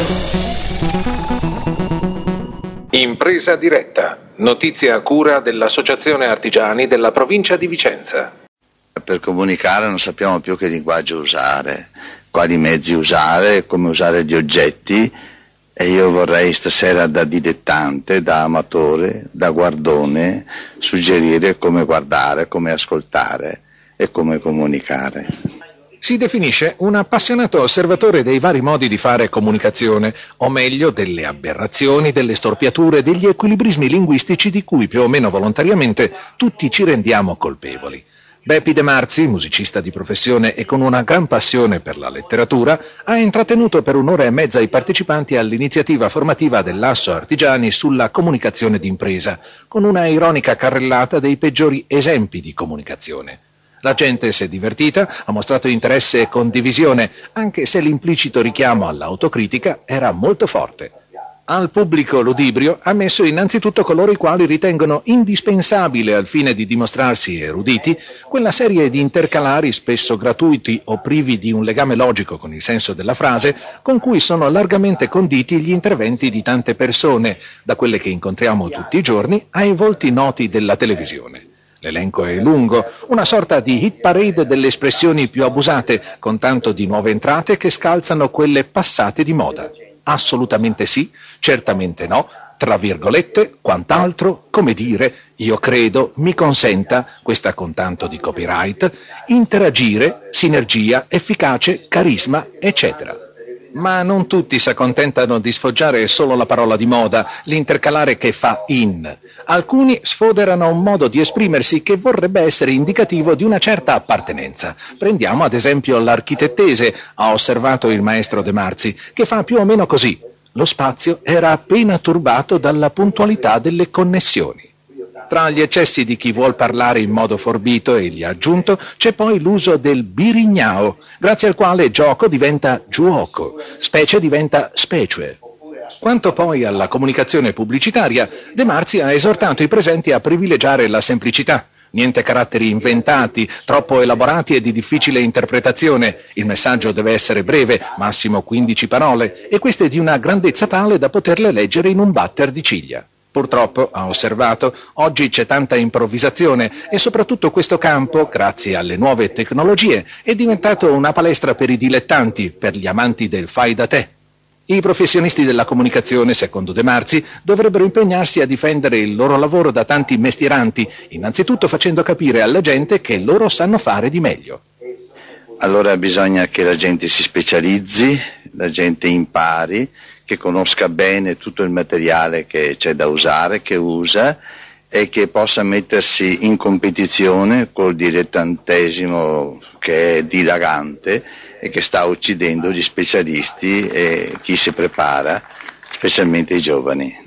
Impresa diretta, notizie a cura dell'Associazione Artigiani della provincia di Vicenza. Per comunicare non sappiamo più che linguaggio usare, quali mezzi usare, come usare gli oggetti, e io vorrei stasera da dilettante, da amatore, da guardone, suggerire come guardare, come ascoltare e come comunicare. Si definisce un appassionato osservatore dei vari modi di fare comunicazione, o meglio delle aberrazioni, delle storpiature, degli equilibrismi linguistici di cui più o meno volontariamente tutti ci rendiamo colpevoli. Beppi De Marzi, musicista di professione e con una gran passione per la letteratura, ha intrattenuto per 1 ora e mezza i partecipanti all'iniziativa formativa dell'Asso Artigiani sulla comunicazione d'impresa, con una ironica carrellata dei peggiori esempi di comunicazione. La gente si è divertita, ha mostrato interesse e condivisione, anche se l'implicito richiamo all'autocritica era molto forte. Al pubblico ludibrio ha messo innanzitutto coloro i quali ritengono indispensabile al fine di dimostrarsi eruditi quella serie di intercalari spesso gratuiti o privi di un legame logico con il senso della frase con cui sono largamente conditi gli interventi di tante persone, da quelle che incontriamo tutti i giorni ai volti noti della televisione. L'elenco è lungo, una sorta di hit parade delle espressioni più abusate, con tanto di nuove entrate che scalzano quelle passate di moda. Assolutamente sì, certamente no, tra virgolette, quant'altro, come dire, io credo, mi consenta, questa con tanto di copyright, interagire, sinergia, efficace, carisma, eccetera. Ma non tutti si accontentano di sfoggiare solo la parola di moda, l'intercalare che fa in. Alcuni sfoderano un modo di esprimersi che vorrebbe essere indicativo di una certa appartenenza. Prendiamo ad esempio l'architettese, ha osservato il maestro De Marzi, che fa più o meno così. Lo spazio era appena turbato dalla puntualità delle connessioni. Tra gli eccessi di chi vuol parlare in modo forbito, egli ha aggiunto, c'è poi l'uso del birignao, grazie al quale gioco diventa giuoco, specie diventa specie. Quanto poi alla comunicazione pubblicitaria, De Marzi ha esortato i presenti a privilegiare la semplicità. Niente caratteri inventati, troppo elaborati e di difficile interpretazione. Il messaggio deve essere breve, massimo 15 parole, e queste di una grandezza tale da poterle leggere in un batter di ciglia. Purtroppo, ha osservato, oggi c'è tanta improvvisazione e soprattutto questo campo, grazie alle nuove tecnologie, è diventato una palestra per i dilettanti, per gli amanti del fai da te. I professionisti della comunicazione, secondo De Marzi, dovrebbero impegnarsi a difendere il loro lavoro da tanti mestieranti, innanzitutto facendo capire alla gente che loro sanno fare di meglio. Allora bisogna che la gente si specializzi, la gente impari, che conosca bene tutto il materiale che c'è da usare, che usa, e che possa mettersi in competizione col dilettantesimo che è dilagante e che sta uccidendo gli specialisti e chi si prepara, specialmente i giovani.